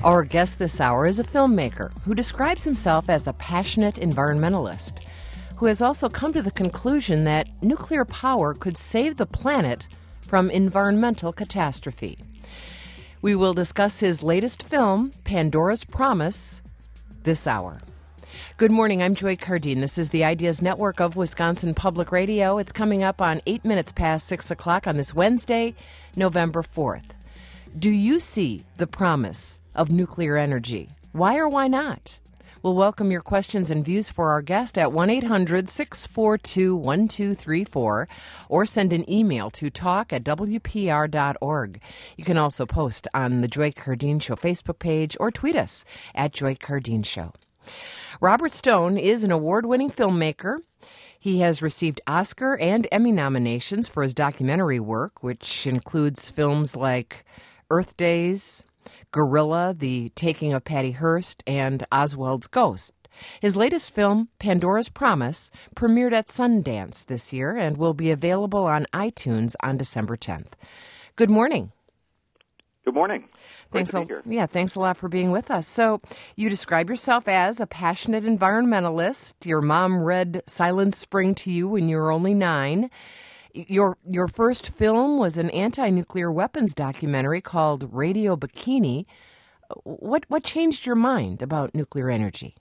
Our guest this hour is a filmmaker who describes himself as a passionate environmentalist, who has also come to the conclusion that nuclear power could save the planet from environmental catastrophe. We will discuss his latest film, Pandora's Promise, this hour. Good morning, I'm Joy Cardine. This is the Ideas Network of Wisconsin Public Radio. It's coming up on 8 minutes past 6 o'clock on this Wednesday, November 4th. Do you see the promise of nuclear energy? Why or why not? We'll welcome your questions and views for our guest at 1-800-642-1234 or send an email to talk@wpr.org. You can also post on the Joy Cardine Show Facebook page or tweet us at Joy Cardine Show. Robert Stone is an award-winning filmmaker. He has received Oscar and Emmy nominations for his documentary work, which includes films like Earth Days, Gorilla, The Taking of Patty Hearst, and Oswald's Ghost. His latest film, Pandora's Promise, premiered at Sundance this year and will be available on iTunes on December 10th. Good morning. Good morning. Thanks a lot for being with us. So, you describe yourself as a passionate environmentalist. Your mom read Silent Spring to you when you were only 9. Your first film was an anti-nuclear weapons documentary called Radio Bikini. What changed your mind about nuclear energy?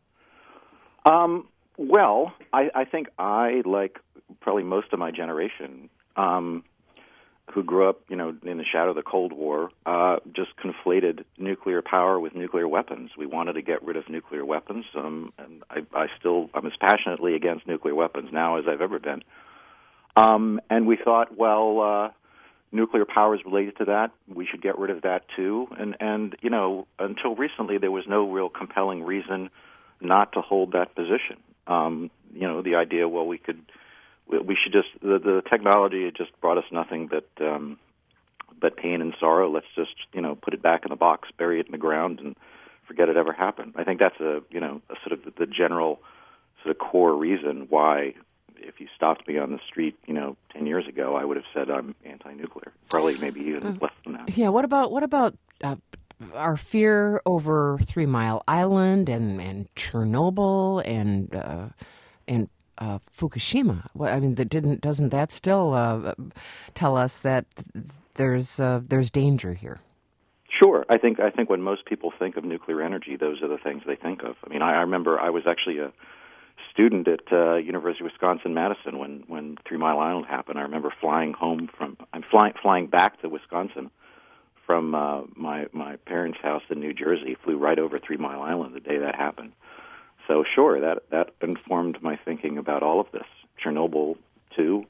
Well, I think I, like probably most of my generation, who grew up, in the shadow of the Cold War, just conflated nuclear power with nuclear weapons. We wanted to get rid of nuclear weapons, and I'm as passionately against nuclear weapons now as I've ever been. And we thought, nuclear power is related to that. We should get rid of that too. And until recently, there was no real compelling reason not to hold that position. The idea, we should just, the technology had just brought us nothing but pain and sorrow. Let's just, put it back in the box, bury it in the ground, and forget it ever happened. I think that's a sort of the general sort of core reason why, if you stopped me on the street, 10 years ago, I would have said I'm anti-nuclear. Probably maybe even less than that. Yeah. What about our fear over 3 Mile Island and Chernobyl and Fukushima? Doesn't that still tell us that there's danger here? Sure. I think when most people think of nuclear energy, those are the things they think of. I mean, I remember I was actually a student at University of Wisconsin-Madison when 3 Mile Island happened. I remember flying back to Wisconsin from my parents' house in New Jersey. Flew right over 3 Mile Island the day that happened. So sure, that informed my thinking about all of this. Chernobyl too,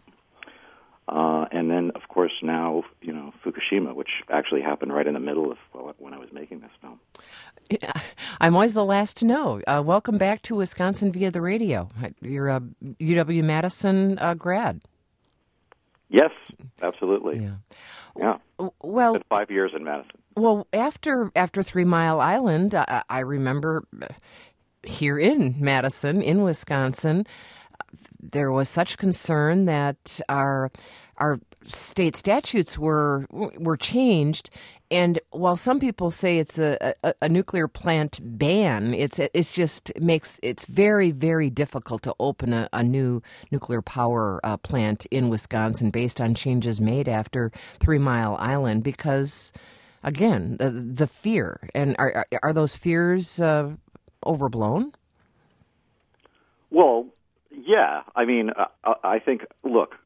and then of course now Fukushima, which actually happened right in the middle of when I was making this film. Yeah, I'm always the last to know. Welcome back to Wisconsin via the radio. You're a UW-Madison grad. Yes, absolutely. Yeah. Well, 5 years in Madison. Well, after 3 Mile Island, I remember here in Madison, in Wisconsin, there was such concern that our state statutes were changed, and while some people say it's a nuclear plant ban, it's very, very difficult to open a new nuclear power plant in Wisconsin based on changes made after 3 Mile Island because, again, the fear. And are those fears overblown? Well, yeah. I mean, I think. Look,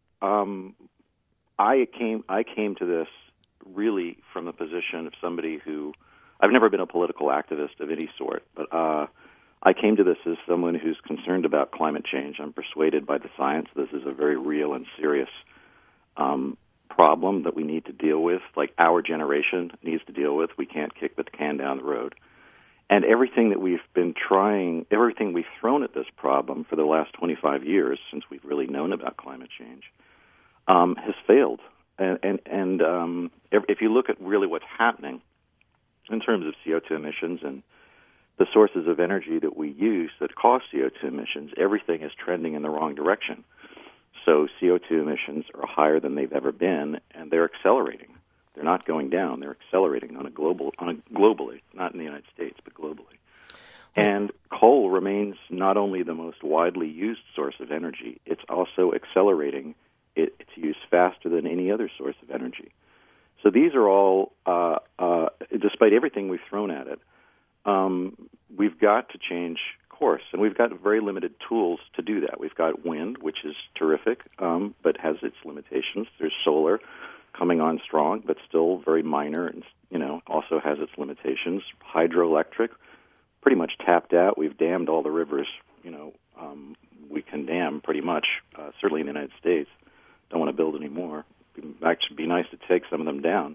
I came to this really from the position of somebody who I've never been a political activist of any sort, but I came to this as someone who's concerned about climate change. I'm persuaded by the science this is a very real and serious problem that we need to deal with, like our generation needs to deal with. We can't kick the can down the road. And everything that we've been trying, everything we've thrown at this problem for the last 25 years since we've really known about climate change has failed. And if you look at really what's happening in terms of CO2 emissions and the sources of energy that we use that cause CO2 emissions, everything is trending in the wrong direction. So CO2 emissions are higher than they've ever been, and they're accelerating. They're not going down. They're accelerating globally, not in the United States, but globally. And coal remains not only the most widely used source of energy, it's also accelerating its use faster than any other source of energy. So these are all, despite everything we've thrown at it, we've got to change course, and we've got very limited tools to do that. We've got wind, which is terrific, but has its limitations. There's solar coming on strong, but still very minor, and also has its limitations. Hydroelectric, pretty much tapped out. We've dammed all the rivers, we can dam pretty much, certainly in the United States. Don't want to build any more. Actually, be nice to take some of them down.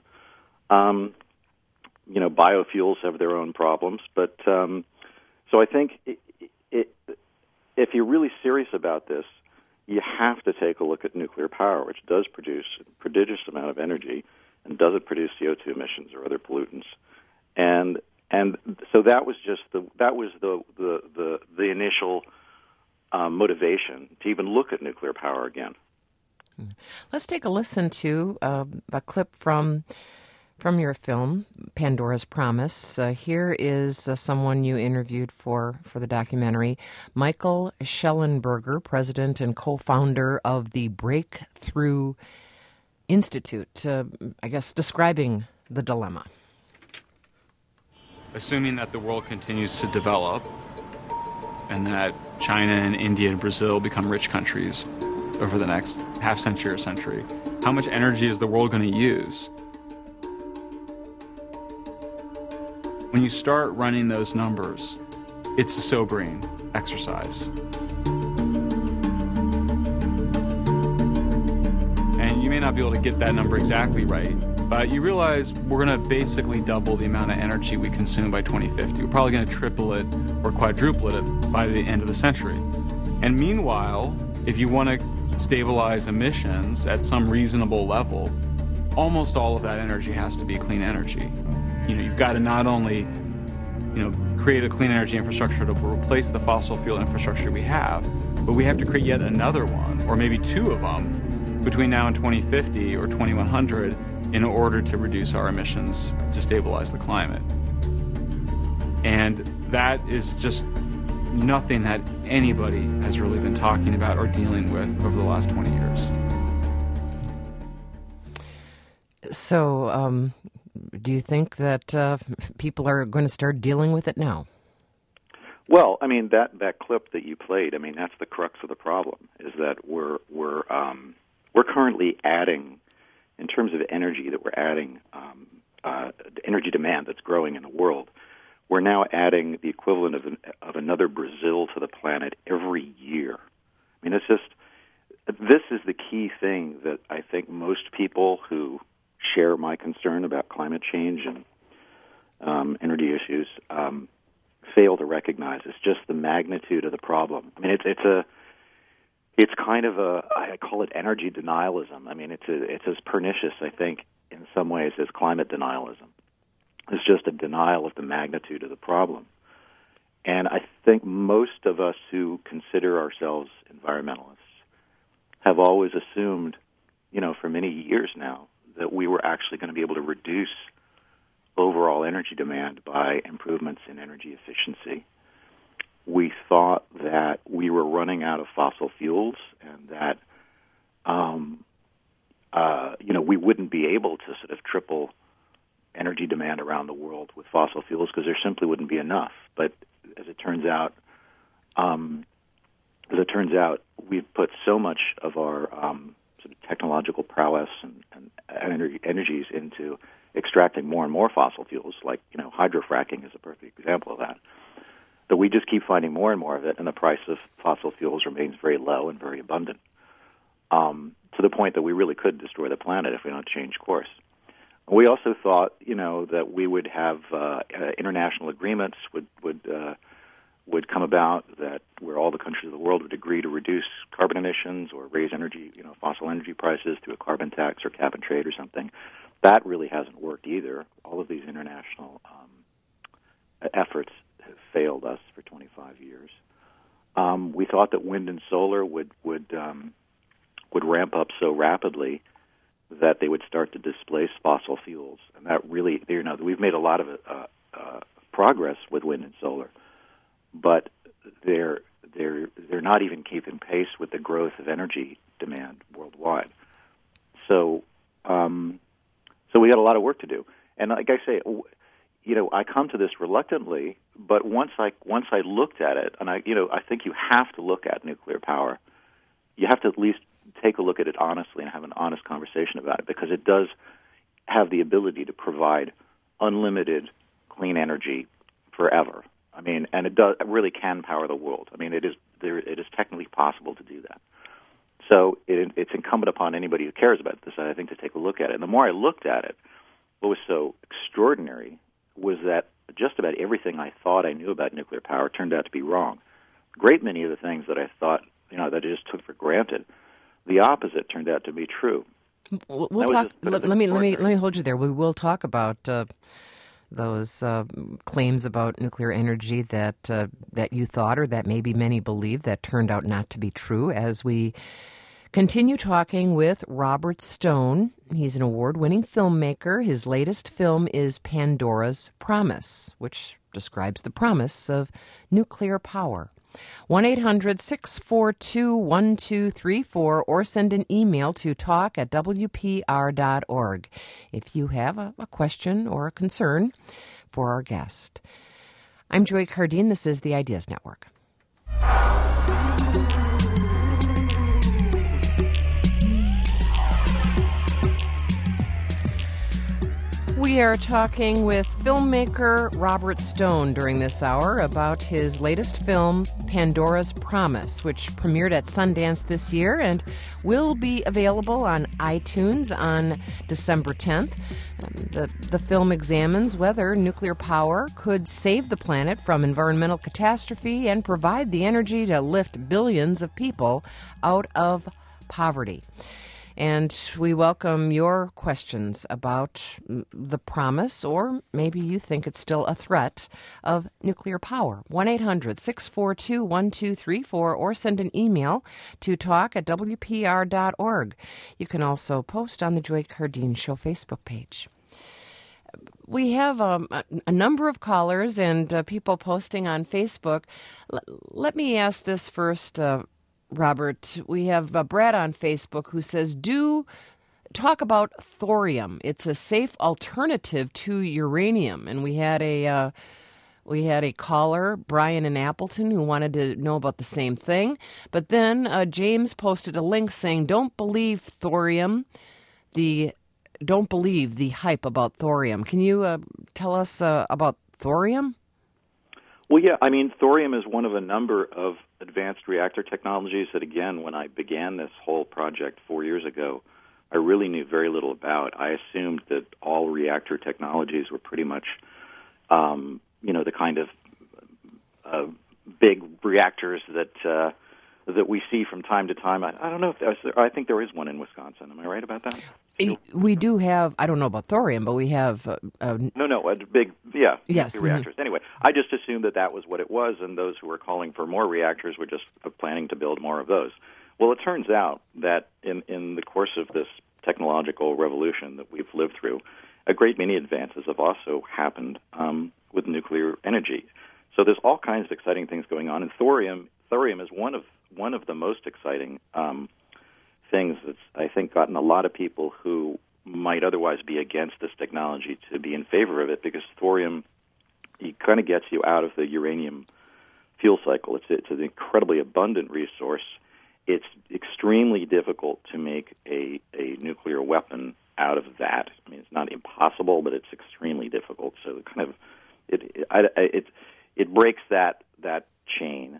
Biofuels have their own problems, but so I think if you're really serious about this, you have to take a look at nuclear power, which does produce a prodigious amount of energy and doesn't produce CO2 emissions or other pollutants. And so that was just the initial motivation to even look at nuclear power again. Let's take a listen to a clip from your film, Pandora's Promise. Here is someone you interviewed for the documentary, Michael Schellenberger, president and co-founder of the Breakthrough Institute, describing the dilemma. Assuming that the world continues to develop and that China and India and Brazil become rich countries over the next half century or century, how much energy is the world going to use? When you start running those numbers, it's a sobering exercise. And you may not be able to get that number exactly right, but you realize we're going to basically double the amount of energy we consume by 2050. We're probably going to triple it or quadruple it by the end of the century. And meanwhile, if you want to stabilize emissions at some reasonable level, almost all of that energy has to be clean energy. You've got to not only, create a clean energy infrastructure to replace the fossil fuel infrastructure we have, but we have to create yet another one, or maybe two of them, between now and 2050 or 2100 in order to reduce our emissions to stabilize the climate. And that is just nothing that anybody has really been talking about or dealing with over the last 20 years. So, do you think that people are going to start dealing with it now? Well, that clip that you played, that's the crux of the problem, is that we're currently adding, in terms of energy that we're adding, energy demand that's growing in the world, we're now adding the equivalent of another Brazil to the planet every year. This is the key thing that I think most people who share my concern about climate change and energy issues fail to recognize. It's just the magnitude of the problem. It's kind of I call it energy denialism. It's as pernicious, I think, in some ways as climate denialism. It's just a denial of the magnitude of the problem. And I think most of us who consider ourselves environmentalists have always assumed, for many years now, that we were actually going to be able to reduce overall energy demand by improvements in energy efficiency. We thought that we were running out of fossil fuels and that, we wouldn't be able to sort of triple energy demand around the world with fossil fuels because there simply wouldn't be enough. But as it turns out, we've put so much of our sort of technological prowess and energies into extracting more and more fossil fuels, like hydrofracking is a perfect example of that. That we just keep finding more and more of it, and the price of fossil fuels remains very low and very abundant, to the point that we really could destroy the planet if we don't change course. We also thought, that we would have international agreements would come about where all the countries of the world would agree to reduce carbon emissions or raise fossil energy prices through a carbon tax or cap and trade or something. That really hasn't worked either. All of these international efforts have failed us for 25 years. We thought that wind and solar would ramp up so rapidly that they would start to displace fossil fuels. And that really, we've made a lot of progress with wind and solar, but they're not even keeping pace with the growth of energy demand worldwide. So we got a lot of work to do. And like I say, I come to this reluctantly, but once I looked at it, and I think you have to look at nuclear power. You have to at least take a look at it honestly and have an honest conversation about it, because it does have the ability to provide unlimited clean energy forever. I mean, and it really can power the world. I mean, it is technically possible to do that. So it's incumbent upon anybody who cares about this, I think, to take a look at it. And the more I looked at it, what was so extraordinary was that just about everything I thought I knew about nuclear power turned out to be wrong. A great many of the things that I thought, that I just took for granted, the opposite turned out to be true. We'll talk. Let me hold you there. We will talk about those claims about nuclear energy that you thought, or that maybe many believe, that turned out not to be true, as we continue talking with Robert Stone. He's an award-winning filmmaker. His latest film is Pandora's Promise, which describes the promise of nuclear power. 1-800-642-1234, or send an email to talk@wpr.org if you have a question or a concern for our guest. I'm Joy Cardine. This is the Ideas Network. We are talking with filmmaker Robert Stone during this hour about his latest film, Pandora's Promise, which premiered at Sundance this year and will be available on iTunes on December 10th. The film examines whether nuclear power could save the planet from environmental catastrophe and provide the energy to lift billions of people out of poverty. And we welcome your questions about the promise, or maybe you think it's still a threat, of nuclear power. 1-800-642-1234, or send an email to talk@wpr.org. You can also post on the Joy Cardine Show Facebook page. We have a number of callers and people posting on Facebook. Let me ask this first, Robert. We have Brad on Facebook who says, do talk about thorium. It's a safe alternative to uranium. And we had a caller, Brian in Appleton, who wanted to know about the same thing. But then James posted a link saying, don't believe the hype about thorium. Can you tell us about thorium? Well, yeah, I mean, thorium is one of a number of advanced reactor technologies that, again, when I began this whole project 4 years ago, I really knew very little about. I assumed that all reactor technologies were pretty much, the kind of big reactors that we see from time to time. I don't know if I think there is one in Wisconsin. Am I right about that? We do have, I don't know about thorium, but we have... a big, yes, reactors. Anyway, I just assumed that was what it was, and those who were calling for more reactors were just planning to build more of those. Well, it turns out that in the course of this technological revolution that we've lived through, a great many advances have also happened with nuclear energy. So there's all kinds of exciting things going on, and thorium is one of the most exciting things that's, I think, gotten a lot of people who might otherwise be against this technology to be in favor of it, because thorium, it kind of gets you out of the uranium fuel cycle. It's an incredibly abundant resource. It's extremely difficult to make a nuclear weapon out of that. I mean, it's not impossible, but it's extremely difficult. So it breaks that chain.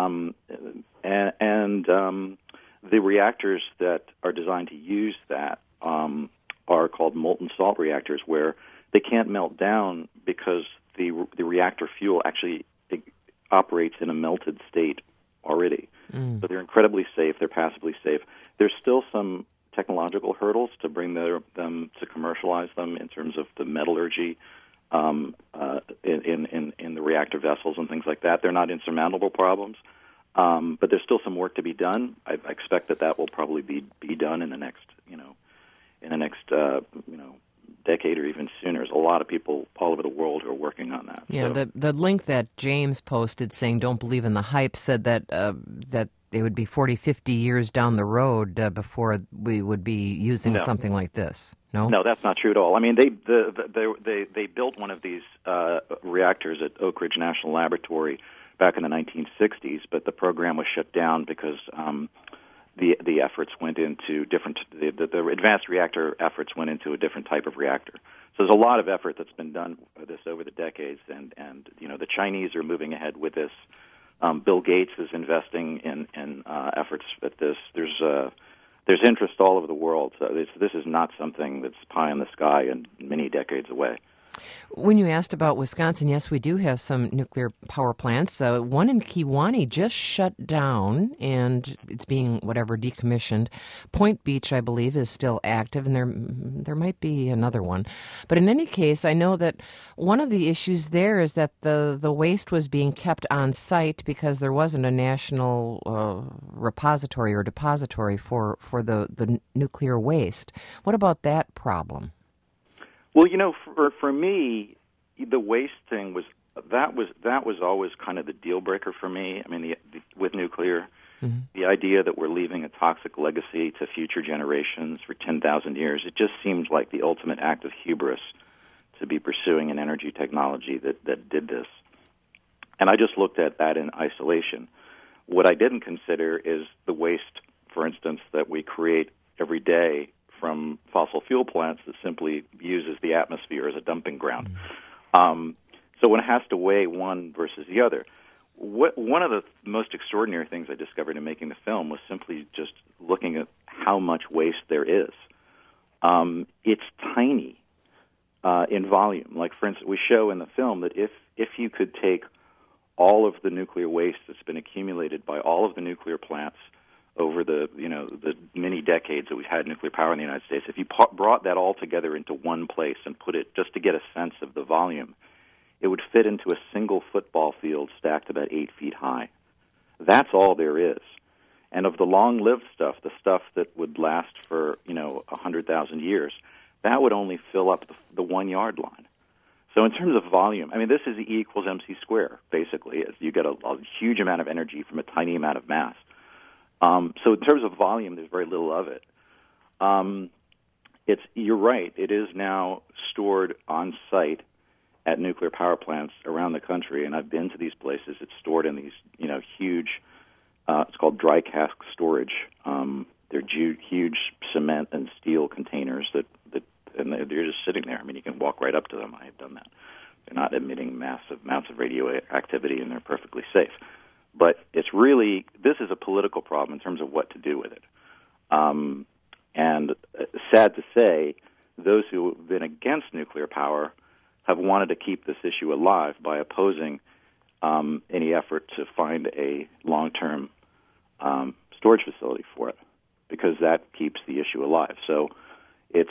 The reactors that are designed to use that are called molten salt reactors, where they can't melt down because the reactor fuel actually operates in a melted state already. So they're incredibly safe. They're passively safe. There's still some technological hurdles to bring them to commercialize them in terms of the metallurgy in the reactor vessels and things like that. They're not insurmountable problems. But there's still some work to be done. I expect that will probably be done in the next in the next decade or even sooner. There's a lot of people all over the world who are working on that. Yeah, so. the link that James posted saying don't believe in the hype said that that it would be 40, 50 years down the road before we would be using something like this. No, that's not true at all. I mean, they built one of these reactors at Oak Ridge National Laboratory back in the 1960s, but the program was shut down because the efforts went into different. The advanced reactor efforts went into a different type of reactor. So there's a lot of effort that's been done for this over the decades, and the Chinese are moving ahead with this. Bill Gates is investing in efforts at this. There's interest all over the world. So this is not something that's pie in the sky and many decades away. When you asked about Wisconsin, yes, we do have some nuclear power plants. One in Kewaunee just shut down, and it's being decommissioned. Point Beach, I believe, is still active, and there might be another one. But in any case, I know that one of the issues there is that the waste was being kept on site because there wasn't a national repository or depository for the nuclear waste. What about that problem? Well, for me, the waste thing was always kind of the deal breaker for me. I mean, with nuclear, the idea that we're leaving a toxic legacy to future generations for 10,000 years, it just seemed like the ultimate act of hubris to be pursuing an energy technology that did this. And I just looked at that in isolation. What I didn't consider is the waste, for instance, that we create every day from fossil fuel plants that simply uses the atmosphere as a dumping ground. So one has to weigh one versus the other. One of the most extraordinary things I discovered in making the film was simply just looking at how much waste there is. It's tiny in volume. Like, for instance, we show in the film that if you could take all of the nuclear waste that's been accumulated by all of the nuclear plants over the many decades that we've had nuclear power in the United States, if you brought that all together into one place and put it just to get a sense of the volume, it would fit into a single football field stacked about 8 feet high. That's all there is. And of the long-lived stuff, the stuff that would last for 100,000 years, that would only fill up the 1 yard line. So in terms of volume, I mean, this is E equals MC squared, basically. You get a huge amount of energy from a tiny amount of mass. So in terms of volume, there's very little of it. You're right. It is now stored on site at nuclear power plants around the country, and I've been to these places. It's stored in these, huge. It's called dry cask storage. They're huge cement and steel containers and they're just sitting there. I mean, you can walk right up to them. I have done that. They're not emitting massive amounts of radioactivity, and they're perfectly safe. But this is a political problem in terms of what to do with it. And sad to say, those who have been against nuclear power have wanted to keep this issue alive by opposing any effort to find a long-term storage facility for it, because that keeps the issue alive. So it's,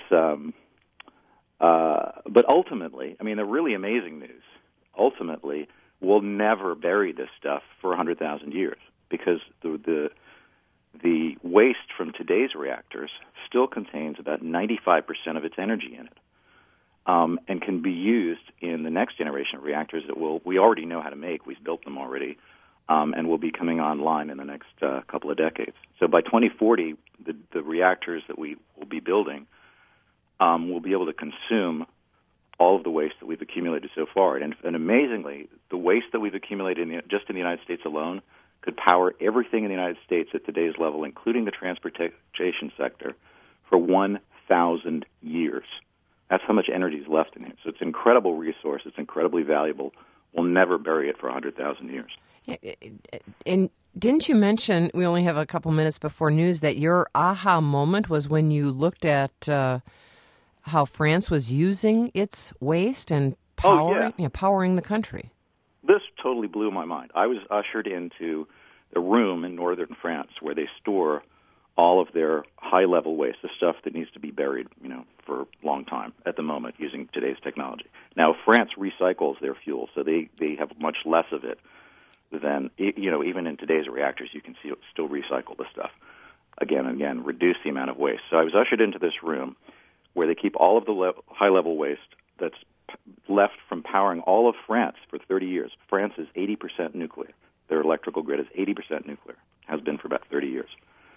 but ultimately, I mean, the really amazing news, ultimately, we'll never bury this stuff for 100,000 years, because the waste from today's reactors still contains about 95% of its energy in it, and can be used in the next generation of reactors that we already know how to make. We've built them already, and will be coming online in the next couple of decades. So by 2040, the reactors that we will be building will be able to consume all of the waste that we've accumulated so far. And amazingly, the waste that we've accumulated just in the United States alone could power everything in the United States at today's level, including the transportation sector, for 1,000 years. That's how much energy is left in it. So it's an incredible resource. It's incredibly valuable. We'll never bury it for 100,000 years. And didn't you mention, we only have a couple minutes before news, that your aha moment was when you looked at how France was using its waste and powering the country? This totally blew my mind. I was ushered into the room in northern France where they store all of their high-level waste, the stuff that needs to be buried, for a long time at the moment using today's technology. Now, France recycles their fuel, so they have much less of it than, even in today's reactors, you can still recycle the stuff again and again, reduce the amount of waste. So I was ushered into this room, where they keep all of the high-level waste that's left from powering all of France for 30 years. France is 80% nuclear. Their electrical grid is 80% nuclear, has been for about 30 years.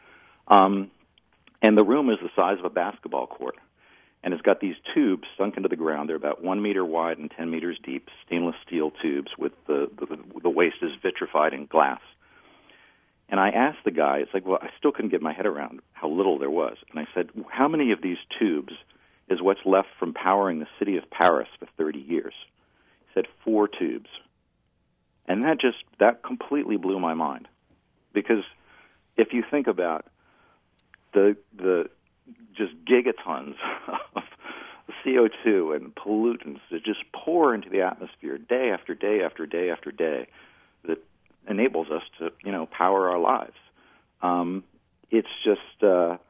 And the room is the size of a basketball court. And it's got these tubes sunk into the ground. They're about 1 meter wide and 10 meters deep, stainless steel tubes with the waste is vitrified in glass. And I asked the guy, it's like, well, I still couldn't get my head around how little there was. And I said, how many of these tubes is what's left from powering the city of Paris for 30 years? He said 4 tubes. And that completely blew my mind. Because if you think about the just gigatons of CO2 and pollutants that just pour into the atmosphere day after day after day after day that enables us to, power our lives. It's just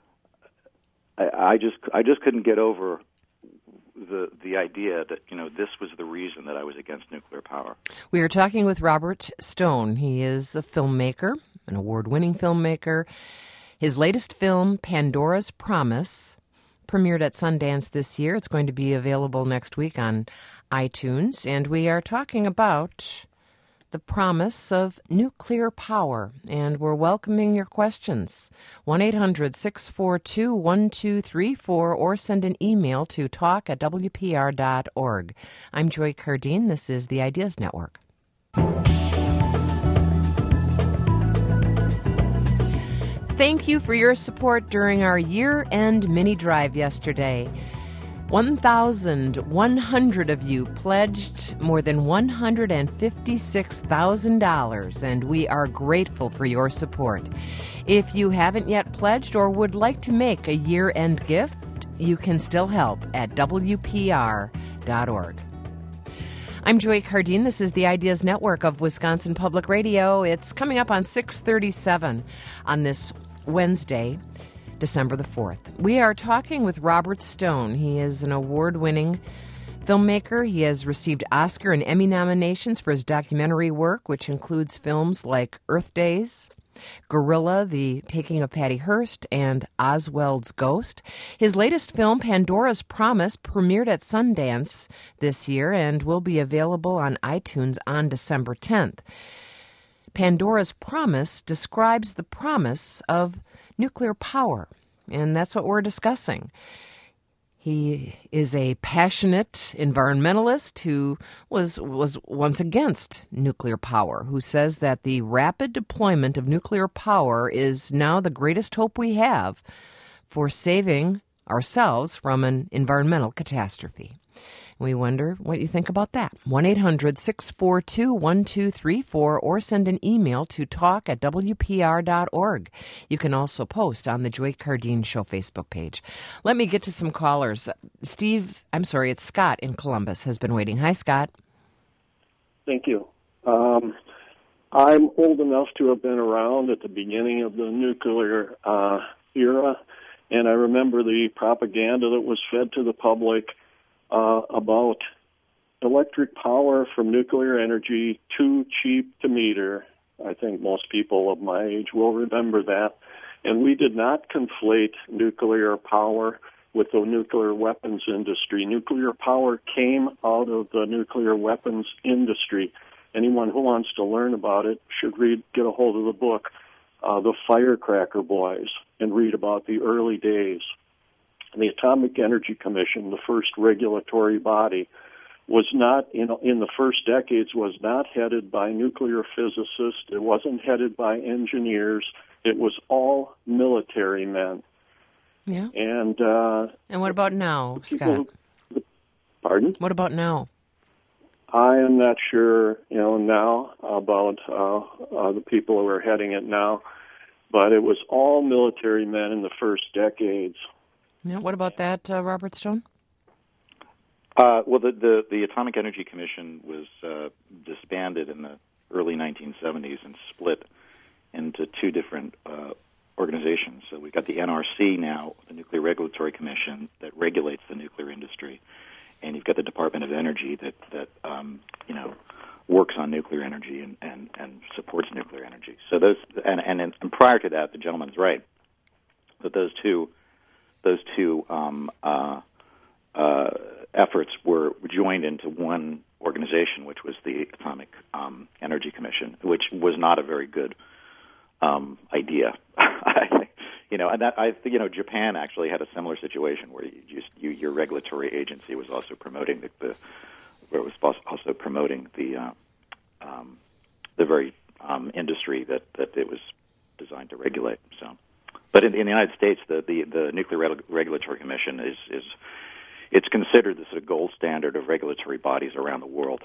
I just couldn't get over the idea that this was the reason that I was against nuclear power. We are talking with Robert Stone. He is a filmmaker, an award-winning filmmaker. His latest film, Pandora's Promise, premiered at Sundance this year. It's going to be available next week on iTunes, and we are talking about the promise of nuclear power, and we're welcoming your questions. 1-800-642-1234, or send an email to talk@wpr.org. I'm Joy Cardine. This is the Ideas Network. Thank you for your support during our year-end mini-drive yesterday. 1,100 of you pledged more than $156,000, and we are grateful for your support. If you haven't yet pledged or would like to make a year-end gift, you can still help at WPR.org. I'm Joy Cardine. This is the Ideas Network of Wisconsin Public Radio. It's coming up on 6:37 on this Wednesday, December the 4th. We are talking with Robert Stone. He is an award-winning filmmaker. He has received Oscar and Emmy nominations for his documentary work, which includes films like Earth Days, Gorilla, The Taking of Patty Hearst, and Oswald's Ghost. His latest film, Pandora's Promise, premiered at Sundance this year and will be available on iTunes on December 10th. Pandora's Promise describes the promise of nuclear power, and that's what we're discussing. He is a passionate environmentalist who was once against nuclear power, who says that the rapid deployment of nuclear power is now the greatest hope we have for saving ourselves from an environmental catastrophe. We wonder what you think about that. 1-800-642-1234, or send an email to talk@wpr.org. You can also post on the Joy Cardine Show Facebook page. Let me get to some callers. It's Scott in Columbus has been waiting. Hi, Scott. Thank you. I'm old enough to have been around at the beginning of the nuclear era, and I remember the propaganda that was fed to the public about electric power from nuclear energy, too cheap to meter. I think most people of my age will remember that. And we did not conflate nuclear power with the nuclear weapons industry. Nuclear power came out of the nuclear weapons industry. Anyone who wants to learn about it should get a hold of the book, The Firecracker Boys, and read about the early days. The Atomic Energy Commission, the first regulatory body, was not, in the first decades, was not headed by nuclear physicists. It wasn't headed by engineers. It was all military men. Yeah. And what about now, Scott? Pardon? What about now? I am not sure, now about the people who are heading it now, but it was all military men in the first decades. Yeah. What about that, Robert Stone? Well, the Atomic Energy Commission was disbanded in the early 1970s and split into two different organizations. So we've got the NRC now, the Nuclear Regulatory Commission, that regulates the nuclear industry, and you've got the Department of Energy that works on nuclear energy and supports nuclear energy. So those and prior to that, the gentleman's right that those two efforts were joined into one organization, which was the Atomic Energy Commission, which was not a very good idea. I think, Japan actually had a similar situation where your regulatory agency was also promoting the very industry that it was designed to regulate. So, but in the United States, the Nuclear Regulatory Commission it's considered the sort of gold standard of regulatory bodies around the world.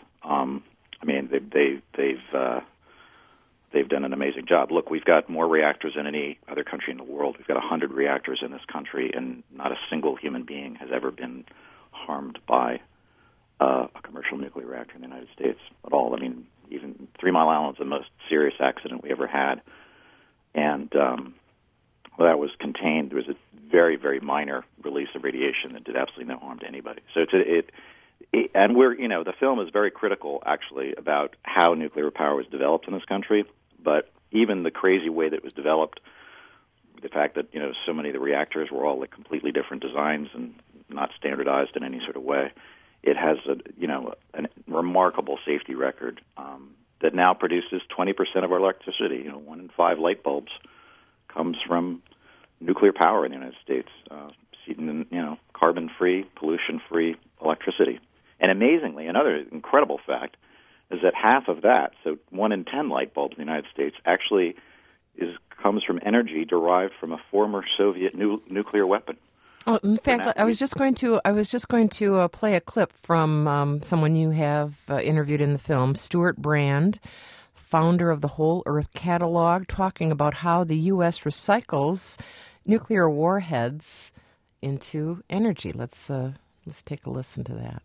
They've done an amazing job. Look, we've got more reactors than any other country in the world. We've got 100 reactors in this country, and not a single human being has ever been harmed by a commercial nuclear reactor in the United States at all. I mean, even 3 Mile Island's the most serious accident we ever had, and that was contained. There was a very, very minor release of radiation that did absolutely no harm to anybody. So and the film is very critical, actually, about how nuclear power was developed in this country. But even the crazy way that it was developed, the fact that so many of the reactors were all like completely different designs and not standardized in any sort of way, it has a remarkable safety record that now produces 20% of our electricity. 1 in 5 light bulbs comes from nuclear power in the United States, carbon-free, pollution-free electricity. And amazingly, another incredible fact is that half of that, so 1 in 10 light bulbs in the United States, actually comes from energy derived from a former Soviet nuclear weapon. Oh, in fact, I was just going to play a clip from someone you have interviewed in the film, Stuart Brand, founder of the Whole Earth Catalog, talking about how the U.S. recycles nuclear warheads into energy. Let's take a listen to that.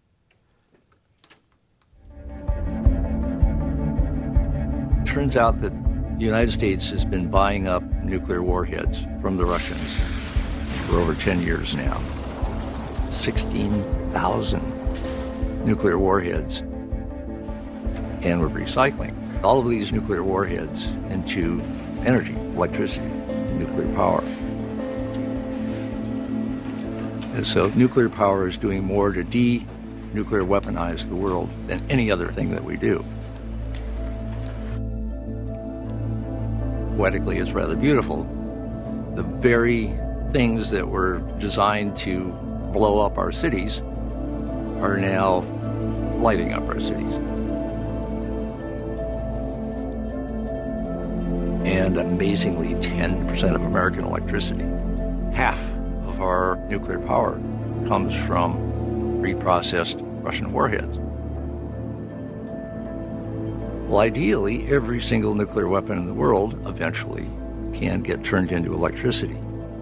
Turns out that the United States has been buying up nuclear warheads from the Russians for over 10 years now. 16,000 nuclear warheads, and we're recycling all of these nuclear warheads into energy, electricity, nuclear power. And so nuclear power is doing more to de-nuclear weaponize the world than any other thing that we do. Poetically, it's rather beautiful. The very things that were designed to blow up our cities are now lighting up our cities. And amazingly, 10% of American electricity, half of our nuclear power, comes from reprocessed Russian warheads. Well, ideally, every single nuclear weapon in the world eventually can get turned into electricity.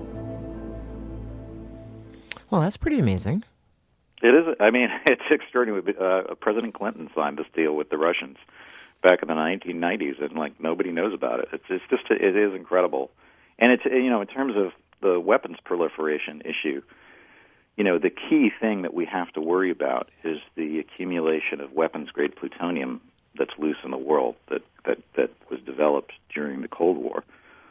Well, that's pretty amazing. It is. I mean, it's extraordinary. President Clinton signed this deal with the Russians back in the 1990s, and nobody knows about it. It is incredible. And it's in terms of the weapons proliferation issue, the key thing that we have to worry about is the accumulation of weapons-grade plutonium that's loose in the world that was developed during the Cold War.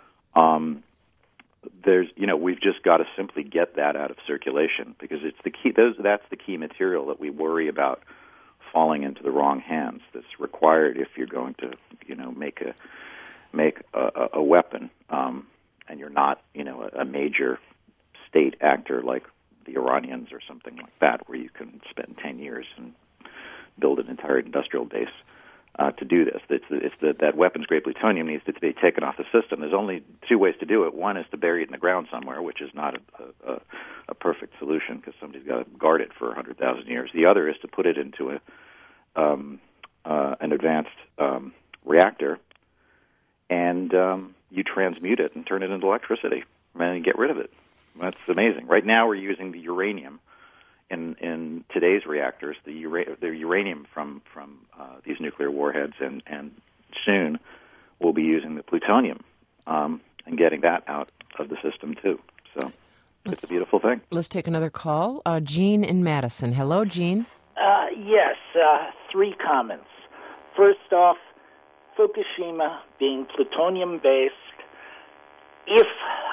We've just got to simply get that out of circulation because it's the key. That's the key material that we worry about falling into the wrong hands. That's required if you're going to, make a weapon, and you're not, a major state actor like the Iranians or something like that, where you can spend 10 years and build an entire industrial base. To do this, that weapons-grade plutonium needs to be taken off the system. There's only 2 ways to do it. One is to bury it in the ground somewhere, which is not a perfect solution because somebody's got to guard it for 100,000 years. The other is to put it into an advanced reactor, and you transmute it and turn it into electricity, and get rid of it. That's amazing. Right now, we're using the uranium. In today's reactors, the uranium from these nuclear warheads, and soon we'll be using the plutonium and getting that out of the system too. So it's a beautiful thing. Let's take another call. Jean in Madison. Hello, Jean. Yes, 3 comments. First off, Fukushima being plutonium-based, if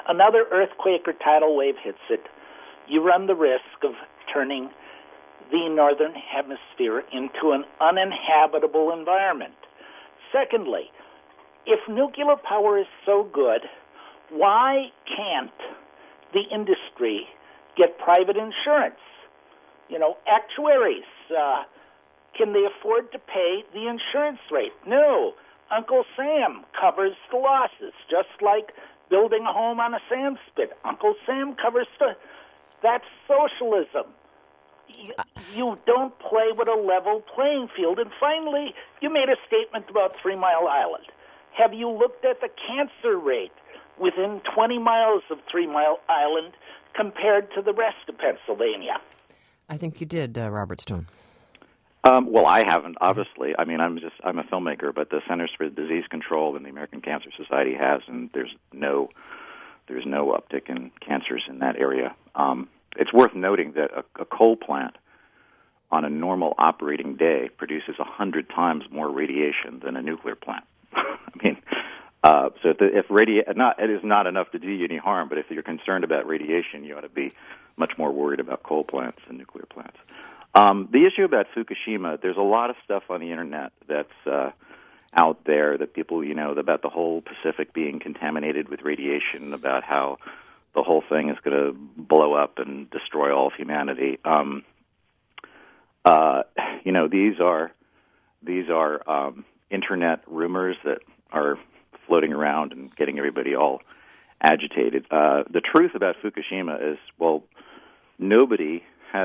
another earthquake or tidal wave hits it, you run the risk of turning the northern hemisphere into an uninhabitable environment. Secondly, if nuclear power is so good, why can't the industry get private insurance? Actuaries, can they afford to pay the insurance rate? No. Uncle Sam covers the losses, just like building a home on a sand spit. Uncle Sam covers that's socialism. You don't play with a level playing field. And finally, you made a statement about 3 Mile Island. Have you looked at the cancer rate within 20 miles of 3 Mile Island compared to the rest of Pennsylvania? I think you did, Robert Stone. Well, I haven't, obviously. I mean, I'm a filmmaker, but the Centers for Disease Control and the American Cancer Society has, and there's no uptick in cancers in that area. It's worth noting that a coal plant on a normal operating day produces 100 times more radiation than a nuclear plant. I mean, so it is not enough to do you any harm, but if you're concerned about radiation, you ought to be much more worried about coal plants than nuclear plants. The issue about Fukushima, there's a lot of stuff on the internet that's out there that people, about the whole Pacific being contaminated with radiation, about how the whole thing is going to blow up and destroy all of humanity. These are internet rumors that are floating around and getting everybody all agitated. The truth about Fukushima is, well, nobody's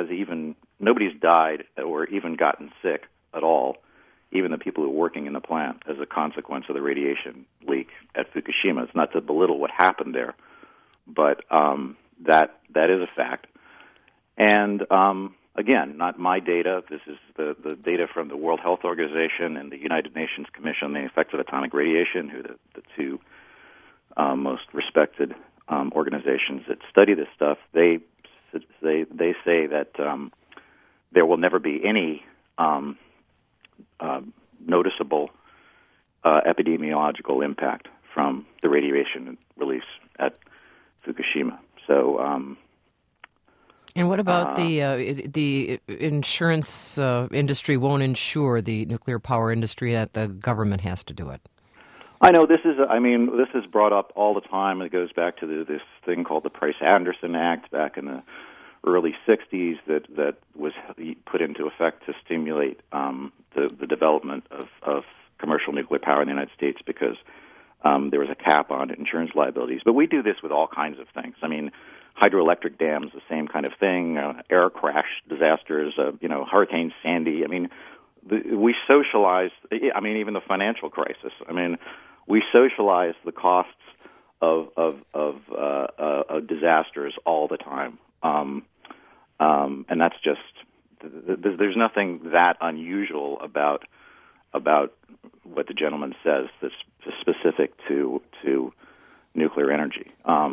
died or even gotten sick at all, even the people who are working in the plant, as a consequence of the radiation leak at Fukushima. It's not to belittle what happened there, but that is a fact. And again, not my data. This is the data from the World Health Organization and the United Nations Commission on the Effects of Atomic Radiation, who are the two most respected organizations that study this stuff. They say that there will never be any noticeable epidemiological impact from the radiation release at Fukushima. So, and what about the insurance industry won't insure the nuclear power industry, that the government has to do it? I know this is brought up all the time. It goes back to this thing called the Price-Anderson Act back in the early 60s that was put into effect to stimulate the development of commercial nuclear power in the United States because there was a cap on insurance liabilities. But we do this with all kinds of things. I mean, hydroelectric dams, the same kind of thing, air crash disasters, Hurricane Sandy. I mean, we socialize, even the financial crisis. I mean, we socialize the costs of disasters all the time. And that's just, there's nothing that unusual about what the gentleman says that's specific to nuclear energy.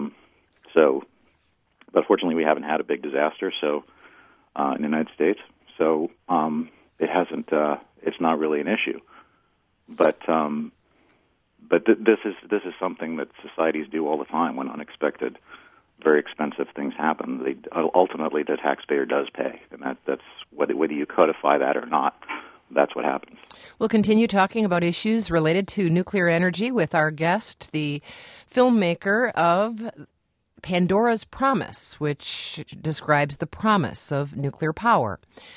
But fortunately we haven't had a big disaster in the United States, so it hasn't, it's not really an issue. But this is something that societies do all the time when unexpected, very expensive things happen. Ultimately, the taxpayer does pay, and that's whether you codify that or not. That's what happens. We'll continue talking about issues related to nuclear energy with our guest, the filmmaker of Pandora's Promise, which describes the promise of nuclear power.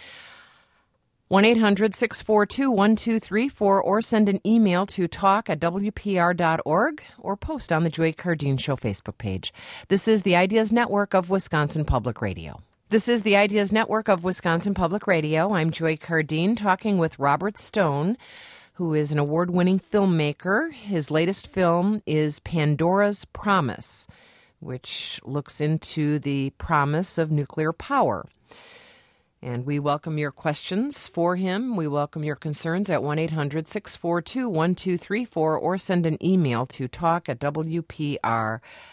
1-800-642-1234 or send an email to talk@wpr.org or post on the Joy Cardeen Show Facebook page. This is the Ideas Network of Wisconsin Public Radio. I'm Joy Cardeen talking with Robert Stone, who is an award-winning filmmaker. His latest film is Pandora's Promise, which looks into the promise of nuclear power. And we welcome your questions for him. We welcome your concerns at 1-800-642-1234 or send an email to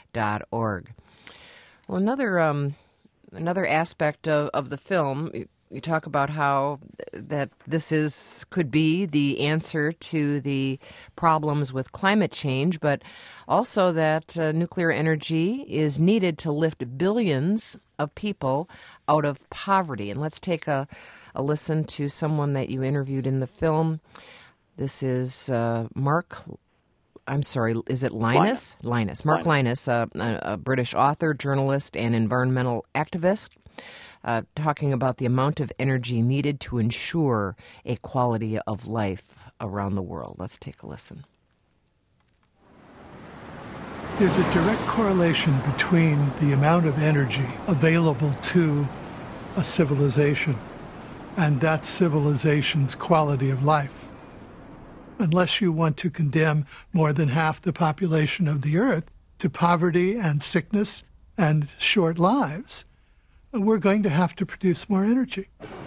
talk@wpr.org. Well, another aspect of the film, you talk about how that this could be the answer to the problems with climate change, but also that nuclear energy is needed to lift billions of people out of poverty. And let's take a listen to someone that you interviewed in the film. This is Mark. I'm sorry, is it Linus? Linus. Mark Linus, a British author, journalist, and environmental activist, talking about the amount of energy needed to ensure a quality of life around the world. Let's take a listen. There's a direct correlation between the amount of energy available to a civilization and that civilization's quality of life. Unless you want to condemn more than half the population of the Earth to poverty and sickness and short lives, we're going to have to produce more energy.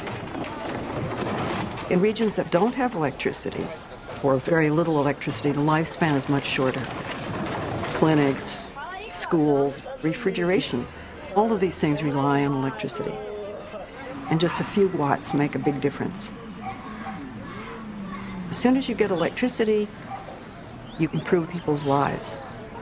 In regions that don't have electricity, or very little electricity, the lifespan is much shorter. Clinics, schools, refrigeration, all of these things rely on electricity. And just a few watts make a big difference. As soon as you get electricity, you improve people's lives.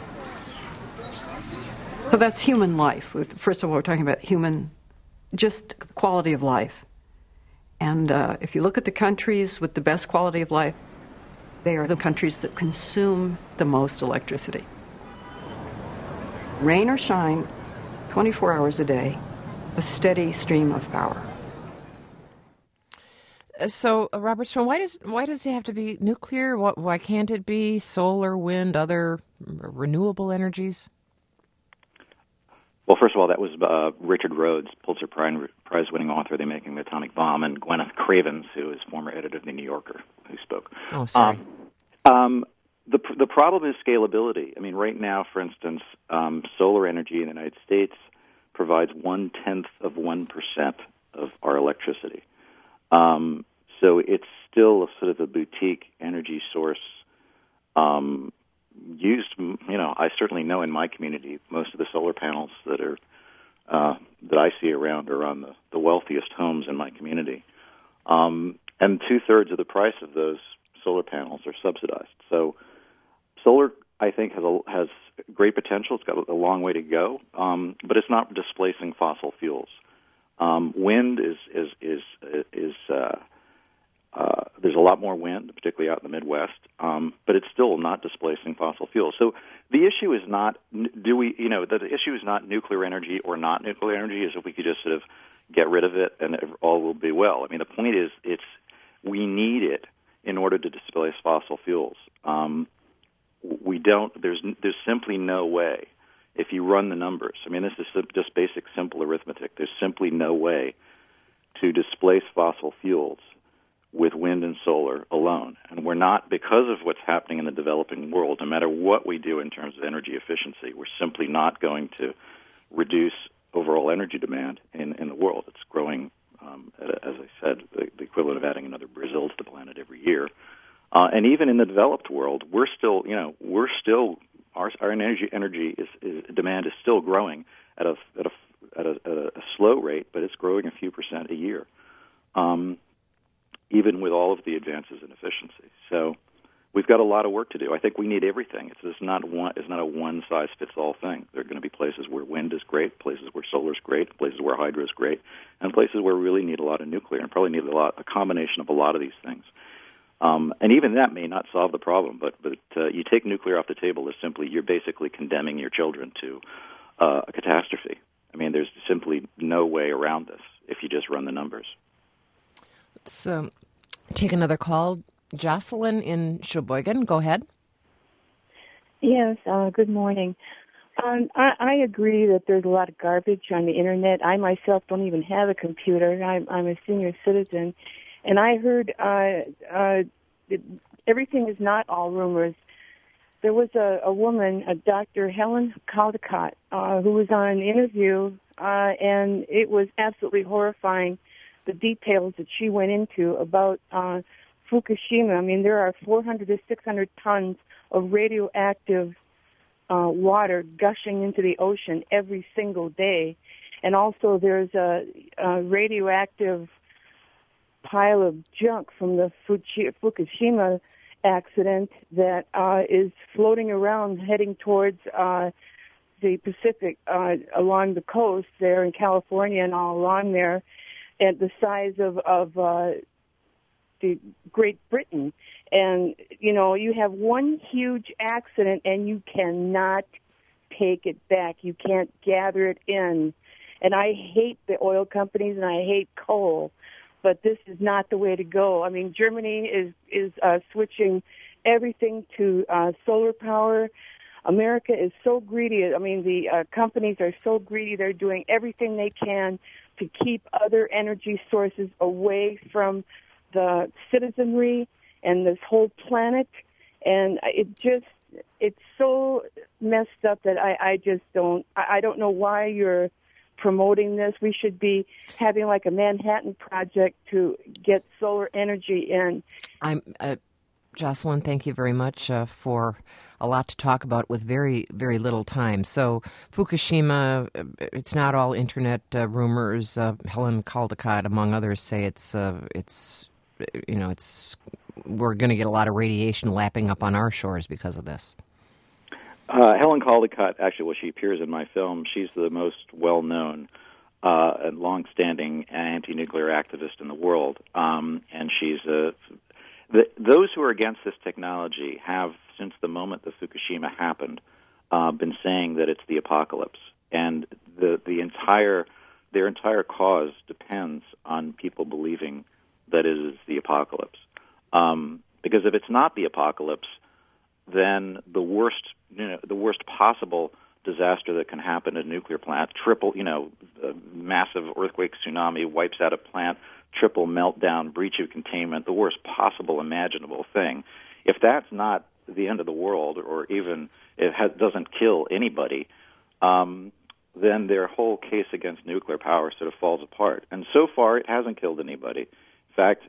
So that's human life. First of all, we're talking about just quality of life. And if you look at the countries with the best quality of life, they are the countries that consume the most electricity. Rain or shine, 24 hours a day, a steady stream of power. So, Robert Stone, why does it have to be nuclear? Why can't it be solar, wind, other renewable energies? Well, first of all, that was Richard Rhodes, Pulitzer Prize-winning author of The Making of the Atomic Bomb, and Gwyneth Cravens, who is former editor of The New Yorker, who spoke. Oh, sorry. The problem is scalability. I mean, right now, for instance, solar energy in the United States provides 0.1% of our electricity. So it's still a sort of a boutique energy source used. I certainly know in my community most of the solar panels that I see around are on the wealthiest homes in my community, and 2/3 of the price of those solar panels are subsidized. So solar, I think, has great potential. It's got a long way to go, but it's not displacing fossil fuels. Wind there's a lot more wind, particularly out in the Midwest, but it's still not displacing fossil fuels. So the issue is not the issue is not nuclear energy or not nuclear energy. Is if we could just sort of get rid of it and all will be well. I mean, the point is we need it in order to displace fossil fuels. We don't. There's simply no way. If you run the numbers, I mean, this is just basic, simple arithmetic. There's simply no way to displace fossil fuels with wind and solar alone. And we're not, because of what's happening in the developing world, no matter what we do in terms of energy efficiency, we're simply not going to reduce overall energy demand in the world. It's growing, as I said, the equivalent of adding another Brazil to the planet every year. And even in the developed world, our energy demand is still growing at a slow rate, but it's growing a few percent a year, even with all of the advances in efficiency. So we've got a lot of work to do. I think we need everything. It's not a one-size-fits-all thing. There are going to be places where wind is great, places where solar is great, places where hydro is great, and places where we really need a lot of nuclear and probably need a combination of a lot of these things. And even that may not solve the problem, but you take nuclear off the table is simply you're basically condemning your children to a catastrophe. I mean, there's simply no way around this if you just run the numbers. Let's take another call. Jocelyn in Sheboygan, go ahead. Yes, good morning. I agree that there's a lot of garbage on the Internet. I myself don't even have a computer. I'm a senior citizen. And I heard everything is not all rumors. There was a woman, Dr. Helen Caldicott, who was on an interview, and it was absolutely horrifying, the details that she went into about Fukushima. I mean, there are 400 to 600 tons of radioactive water gushing into the ocean every single day. And also there's a radioactive pile of junk from the Fukushima accident that is floating around heading towards the Pacific along the coast there in California and all along there, at the size of the Great Britain. And, you have one huge accident and you cannot take it back. You can't gather it in. And I hate the oil companies and I hate coal, but this is not the way to go. I mean, Germany is switching everything to solar power. America is so greedy. I mean, the companies are so greedy. They're doing everything they can to keep other energy sources away from the citizenry and this whole planet. And it's so messed up that I don't know why you're promoting this. We should be having like a Manhattan Project to get solar energy in. Jocelyn, thank you very much for a lot to talk about with very, very little time. So Fukushima, it's not all internet rumors. Helen Caldicott, among others, say we're going to get a lot of radiation lapping up on our shores because of this. Helen Caldicott, actually, she appears in my film. She's the most well-known and long-standing anti-nuclear activist in the world, and she's those who are against this technology have, since the moment that Fukushima happened, been saying that it's the apocalypse, and their entire cause depends on people believing that it is the apocalypse. Because if it's not the apocalypse, then the worst possible disaster that can happen at a nuclear plant, a massive earthquake, tsunami, wipes out a plant, triple meltdown, breach of containment, the worst possible imaginable thing. If that's not the end of the world, or even doesn't kill anybody, then their whole case against nuclear power sort of falls apart. And so far, it hasn't killed anybody. In fact,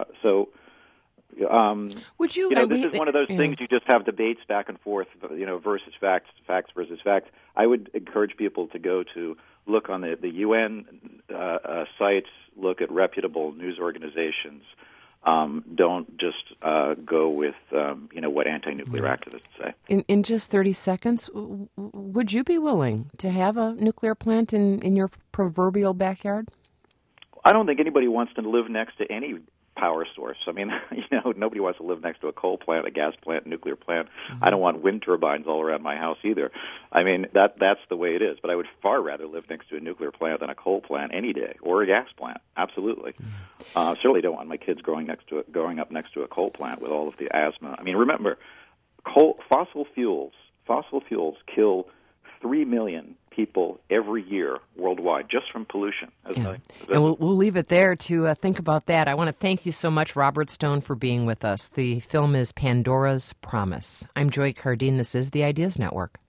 would you? This is one of those things you just have debates back and forth, versus facts versus facts. I would encourage people to go to look on the UN sites, look at reputable news organizations. Don't just go with what anti-nuclear activists say. In just 30 seconds, would you be willing to have a nuclear plant in your proverbial backyard? I don't think anybody wants to live next to any power source. I mean, nobody wants to live next to a coal plant, a gas plant, a nuclear plant. Mm-hmm. I don't want wind turbines all around my house either. I mean, that's the way it is. But I would far rather live next to a nuclear plant than a coal plant any day, or a gas plant. Absolutely. Mm-hmm. Certainly don't want my kids growing up next to a coal plant with all of the asthma. I mean, remember, fossil fuels kill 3 million people every year worldwide just from pollution. And we'll leave it there to think about that. I want to thank you so much, Robert Stone, for being with us. The film is Pandora's Promise. I'm Joy Cardine. This is the Ideas Network.